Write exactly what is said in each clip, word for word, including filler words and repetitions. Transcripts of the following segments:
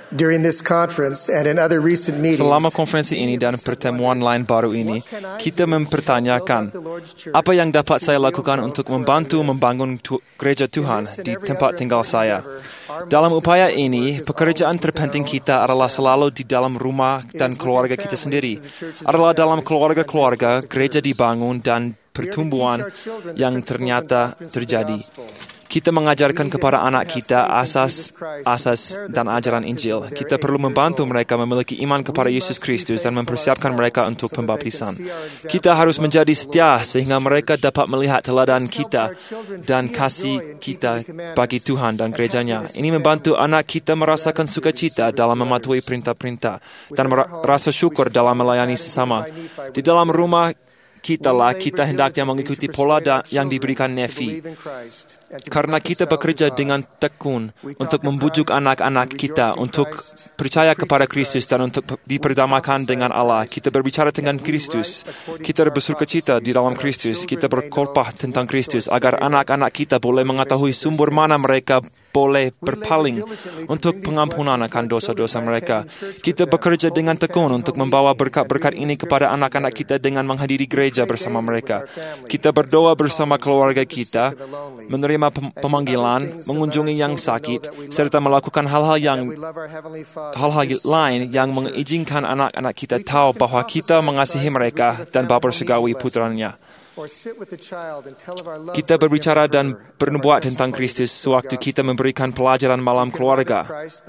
During this conference and in other recent meetings, Selama konferensi ini dan pertemuan lain baru ini, kita mempertanyakan, apa yang dapat saya lakukan untuk membantu membangun tu- gereja Tuhan di tempat tinggal saya? Dalam upaya ini, pekerjaan terpenting kita adalah selalu di dalam rumah dan keluarga kita sendiri. Adalah dalam keluarga-keluarga, gereja dibangun dan pertumbuhan yang ternyata terjadi. Kita mengajarkan kepada anak kita asas-asas dan ajaran Injil. Kita perlu membantu mereka memiliki iman kepada Yesus Kristus dan mempersiapkan mereka untuk pembaptisan. Kita harus menjadi setia sehingga mereka dapat melihat teladan kita dan kasih kita bagi Tuhan dan gerejanya. Ini membantu anak kita merasakan sukacita dalam mematuhi perintah-perintah dan merasa syukur dalam melayani sesama. Di dalam rumah kita lah kita hendaknya mengikuti pola da- yang diberikan Nefi. Karena kita bekerja dengan tekun untuk membujuk anak-anak kita untuk percaya kepada Kristus dan untuk diperdamakan dengan Allah. Kita berbicara dengan Kristus. Kita bersukacita di dalam Kristus. Kita berkhotbah tentang Kristus agar anak-anak kita boleh mengetahui sumber mana mereka boleh berpaling untuk pengampunan akan dosa-dosa mereka. Kita bekerja dengan tekun untuk membawa berkat-berkat ini kepada anak-anak kita dengan menghadiri gereja bersama mereka. Kita berdoa bersama keluarga kita, menerima pemanggilan, mengunjungi yang sakit, serta melakukan hal-hal yang hal-hal lain yang mengizinkan anak-anak kita tahu bahwa kita mengasihi mereka dan Bapa Surgawi putranya. Kita berbicara dan bernubuat tentang Kristus sewaktu kita memberikan pelajaran malam keluarga.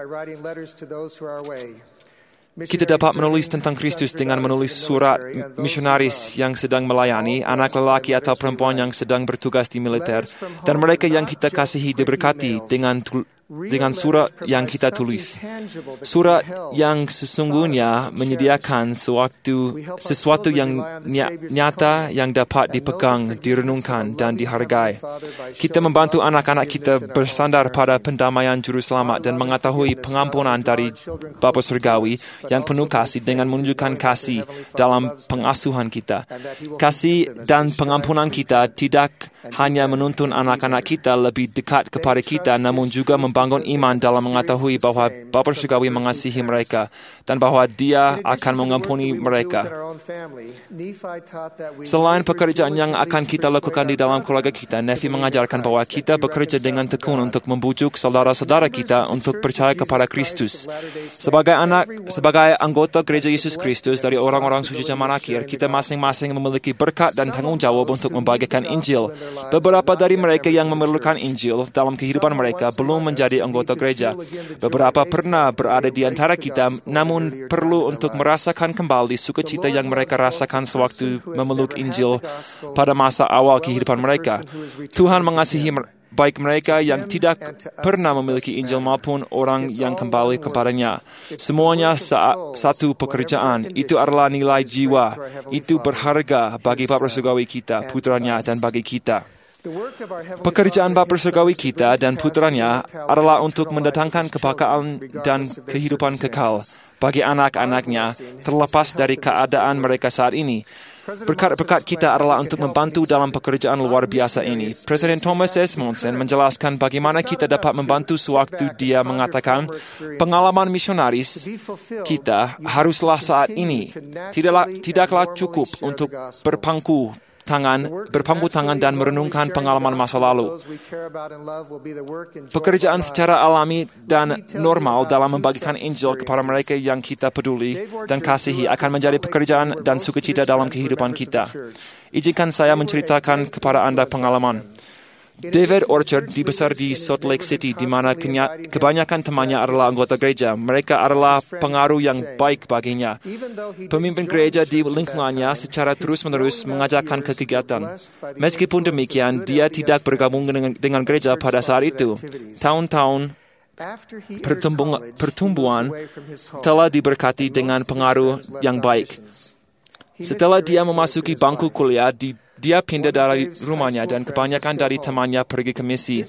Kita dapat menulis tentang Kristus dengan menulis surat misionaris yang sedang melayani, anak lelaki atau perempuan yang sedang bertugas di militer, dan mereka yang kita kasihi diberkati dengan dengan surat yang kita tulis. Surat yang sesungguhnya menyediakan sesuatu, sesuatu yang nyata yang dapat dipegang, direnungkan, dan dihargai. Kita membantu anak-anak kita bersandar pada pendamaian Juru Selamat dan mengetahui pengampunan dari Bapa Surgawi yang penuh kasih dengan menunjukkan kasih dalam pengasuhan kita. Kasih dan pengampunan kita tidak hanya menuntun anak-anak kita lebih dekat kepada kita, namun juga membangun iman dalam mengetahui bahwa Bapa Surgawi mengasihi mereka dan bahwa Dia akan mengampuni mereka. Selain pekerjaan yang akan kita lakukan di dalam keluarga kita, Nefi mengajarkan bahwa kita bekerja dengan tekun untuk membujuk saudara-saudara kita untuk percaya kepada Kristus. Sebagai anak, sebagai anggota Gereja Yesus Kristus dari orang-orang suci zaman akhir, kita masing-masing memiliki berkat dan tanggung jawab untuk membagikan Injil. Beberapa dari mereka yang memerlukan Injil dalam kehidupan mereka belum menjadi anggota gereja. Beberapa pernah berada di antara kita, namun perlu untuk merasakan kembali sukacita yang mereka rasakan sewaktu memeluk Injil pada masa awal kehidupan mereka. Tuhan mengasihi baik mereka yang tidak pernah memiliki Injil maupun orang yang kembali kepadanya. Semuanya sa- satu pekerjaan. Itu adalah nilai jiwa. Itu berharga bagi Bapa Surgawi kita, putranya, dan bagi kita. Pekerjaan Bapa Surgawi kita dan putranya adalah untuk mendatangkan kebahagiaan dan kehidupan kekal bagi anak-anaknya terlepas dari keadaan mereka saat ini. Berkat-berkat kita adalah untuk membantu dalam pekerjaan luar biasa ini. Presiden Thomas S. Monson menjelaskan bagaimana kita dapat membantu sewaktu dia mengatakan, pengalaman misionaris kita haruslah saat ini. Tidaklah, tidaklah cukup untuk berpangku tangan, berpangku tangan dan merenungkan pengalaman masa lalu. Pekerjaan secara alami dan normal dalam membagikan Injil kepada mereka yang kita peduli dan kasihi akan menjadi pekerjaan dan sukacita dalam kehidupan kita. Izinkan saya menceritakan kepada Anda pengalaman. David Orchard dibesar di Salt Lake City, di mana kenya, kebanyakan temannya adalah anggota gereja. Mereka adalah pengaruh yang baik baginya. Pemimpin gereja di lingkungannya secara terus-menerus mengajakkan ke kegiatan. Meskipun demikian, dia tidak bergabung dengan, dengan gereja pada saat itu. Tahun-tahun pertumbuhan, pertumbuhan telah diberkati dengan pengaruh yang baik. Setelah dia memasuki bangku kuliah, di dia pindah dari rumahnya dan kebanyakan dari temannya pergi ke misi.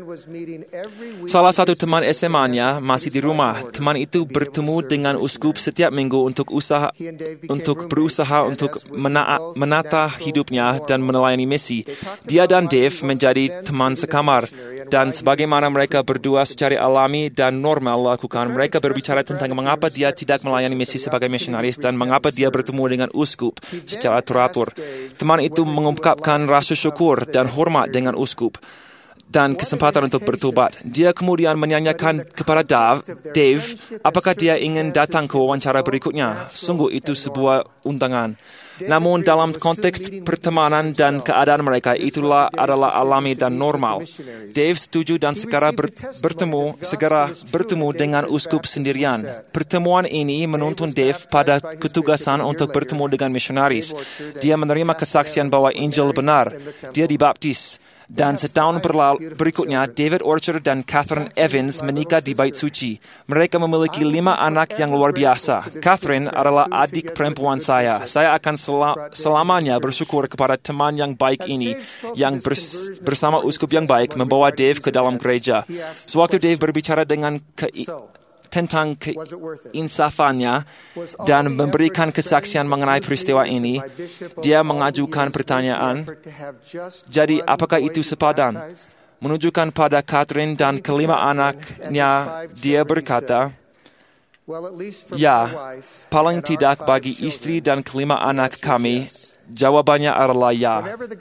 Salah satu teman S M A-nya masih di rumah. Teman itu bertemu dengan uskup setiap minggu untuk usaha untuk berusaha untuk mena- menata hidupnya dan melayani misi. Dia dan Dave menjadi teman sekamar. Dan sebagaimana mereka berdua secara alami dan normal lakukan, mereka berbicara tentang mengapa dia tidak melayani misi sebagai misionaris dan mengapa dia bertemu dengan uskup secara teratur. Teman itu mengungkapkan rasa syukur dan hormat dengan uskup dan kesempatan untuk bertobat. Dia kemudian menanyakan kepada Dave, apakah dia ingin datang ke wawancara berikutnya. Sungguh itu sebuah undangan. Namun dalam konteks pertemanan dan keadaan mereka, itulah adalah alami dan normal. Dave setuju dan segera ber, bertemu, segera bertemu dengan uskup sendirian. Pertemuan ini menuntun Dave pada ketugasan untuk bertemu dengan misionaris. Dia menerima kesaksian bahwa Injil benar. Dia dibaptis. Dan setahun berlalu, berikutnya, David Orchard dan Catherine Evans menikah di Bait Suci. Mereka memiliki lima anak yang luar biasa. Catherine adalah adik perempuan saya. Saya akan sel- selamanya bersyukur kepada teman yang baik ini, yang bers- bersama uskup yang baik membawa Dave ke dalam gereja. Sewaktu Dave berbicara dengan ke- tentang keinsafannya dan memberikan kesaksian mengenai peristiwa ini, dia mengajukan pertanyaan, jadi apakah itu sepadan? Menunjukkan pada Catherine dan kelima anaknya, dia berkata, ya, paling tidak bagi istri dan kelima anak kami, jawabannya adalah ya.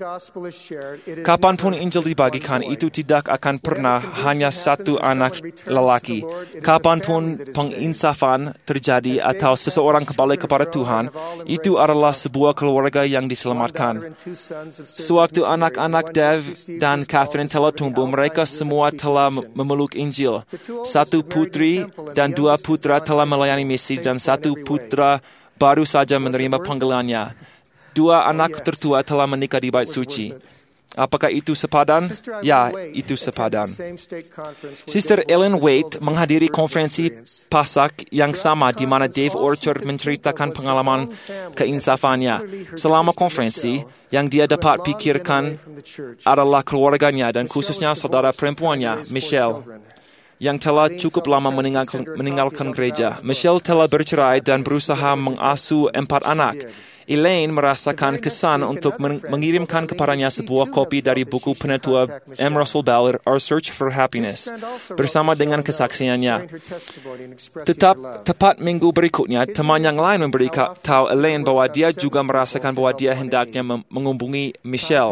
Kapanpun Injil dibagikan, itu tidak akan pernah hanya satu anak lelaki. Kapanpun penginsafan terjadi atau seseorang kembali kepada Tuhan, itu adalah sebuah keluarga yang diselamatkan. Sewaktu anak-anak Dave dan Catherine telah tumbuh, mereka semua telah memeluk Injil. Satu putri dan dua putra telah melayani misi dan satu putra baru saja menerima panggilannya. Dua anak tertua telah menikah di Bait Suci. Apakah itu sepadan? Ya, itu sepadan. Sister Ellen White menghadiri konferensi Pasak yang sama di mana Dave Orchard menceritakan pengalaman keinsafannya. Selama konferensi, yang dia dapat pikirkan adalah keluarganya dan khususnya saudara perempuannya, Michelle, yang telah cukup lama meninggalkan, meninggalkan gereja. Michelle telah bercerai dan berusaha mengasuh empat anak. Elaine merasakan kesan untuk mengirimkan kepadanya sebuah kopi dari buku penetua M. Russell Ballard, Our Search for Happiness, bersama dengan kesaksiannya. Tetap tepat minggu berikutnya, teman yang lain memberitahu Elaine bahwa dia juga merasakan bahwa dia hendaknya menghubungi Michelle.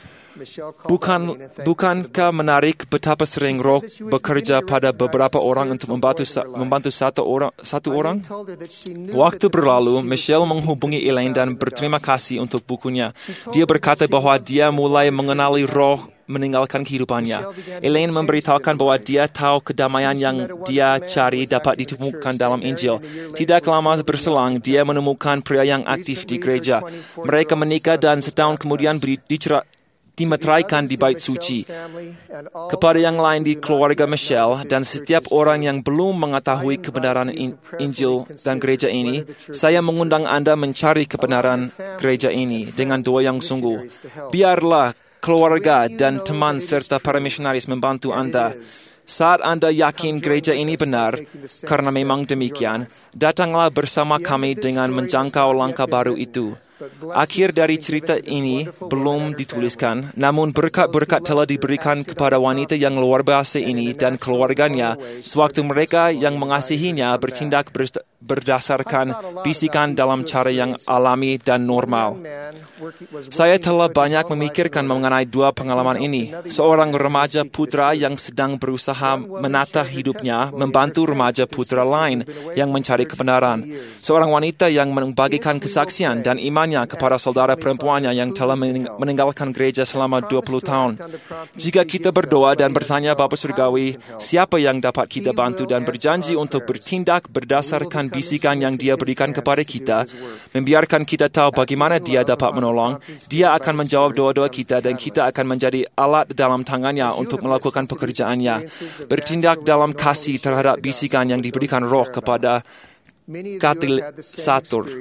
Bukan, bukankah menarik betapa sering Roh bekerja pada beberapa orang untuk membantu, membantu satu orang? Satu orang? Waktu berlalu, Michelle menghubungi Elaine dan berterima kasih untuk bukunya. Dia berkata bahwa dia mulai mengenali Roh meninggalkan kehidupannya. Elaine memberitahukan bahwa dia tahu kedamaian yang dia cari dapat ditemukan dalam Injil. Tidak lama berselang, dia menemukan pria yang aktif di gereja. Mereka menikah dan setahun kemudian dicerai dimeteraikan di Bait Suci. Kepada yang lain di keluarga Michelle dan setiap orang yang belum mengetahui kebenaran in- Injil dan gereja ini, saya mengundang Anda mencari kebenaran gereja ini dengan doa yang sungguh. Biarlah keluarga dan teman serta para misionaris membantu Anda. Saat Anda yakin gereja ini benar, karena memang demikian, datanglah bersama kami dengan menjangkau langkah baru itu. Akhir dari cerita ini belum dituliskan, namun berkat-berkat telah diberikan kepada wanita yang luar biasa ini dan keluarganya sewaktu mereka yang mengasihinya bertindak berdasarkan bisikan dalam cara yang alami dan normal. Saya telah banyak memikirkan mengenai dua pengalaman ini. Seorang remaja putra yang sedang berusaha menata hidupnya membantu remaja putra lain yang mencari kebenaran. Seorang wanita yang membagikan kesaksian dan imannya kepada saudara perempuannya yang telah meninggalkan gereja selama dua puluh tahun. Jika kita berdoa dan bertanya Bapa Surgawi, siapa yang dapat kita bantu dan berjanji untuk bertindak berdasarkan bisikan yang Dia berikan kepada kita, membiarkan kita tahu bagaimana Dia dapat menolong, Dia akan menjawab doa-doa kita dan kita akan menjadi alat dalam tangannya untuk melakukan pekerjaannya. Bertindak dalam kasih terhadap bisikan yang diberikan Roh kepada katalisator.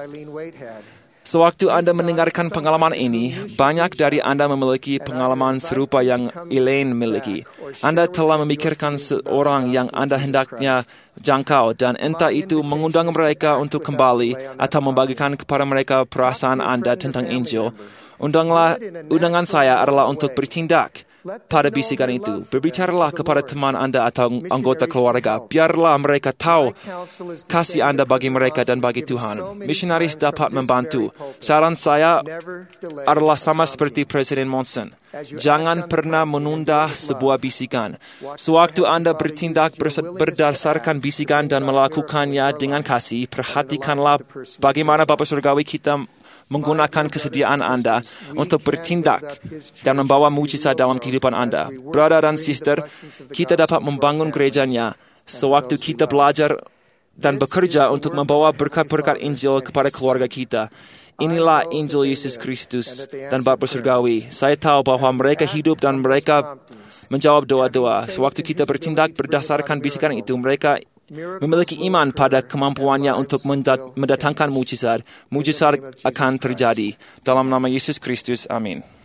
Sewaktu Anda mendengarkan pengalaman ini, banyak dari Anda memiliki pengalaman serupa yang Elaine miliki. Anda telah memikirkan seorang yang Anda hendaknya jangkau dan entah itu mengundang mereka untuk kembali atau membagikan kepada mereka perasaan Anda tentang Injil. Undanglah, undangan saya adalah untuk bertindak. pada bisikan itu. Berbicaralah kepada teman Anda atau anggota keluarga. Biarlah mereka tahu kasih Anda bagi mereka dan bagi Tuhan. Misionaris dapat membantu. Saran saya adalah sama seperti Presiden Monson. Jangan pernah menunda sebuah bisikan. Sewaktu Anda bertindak berdasarkan bisikan dan melakukannya dengan kasih, perhatikanlah bagaimana Bapa Surgawi kita menggunakan kesediaan Anda untuk bertindak dan membawa mujizat dalam kehidupan Anda. Brother dan sister, kita dapat membangun gerejanya sewaktu kita belajar dan bekerja untuk membawa berkat-berkat Injil kepada keluarga kita. Inilah Injil Yesus Kristus dan Bapa Surgawi. Saya tahu bahwa mereka hidup dan mereka menjawab doa-doa. Sewaktu kita bertindak berdasarkan bisikan itu, mereka memiliki iman pada kemampuannya untuk mendatangkan mujizat. Mujizat akan terjadi. Dalam nama Yesus Kristus, amin.